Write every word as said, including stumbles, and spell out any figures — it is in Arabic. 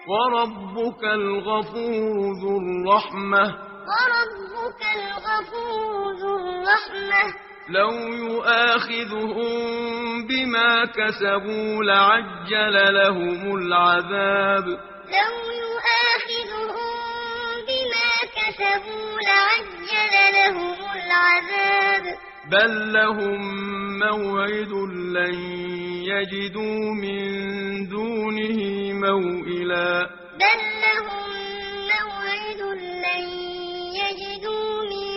وربك الغفور ذو الرحمة وربك الغفور ذو الرحمة لو يؤاخذهم بما كسبوا لعجل لهم العذاب لو يؤاخذهم بما كسبوا لعجل لهم العذاب بل لهم موعد لن يجدوا من دونه موئلا بل لهم موعد لن يجدوا من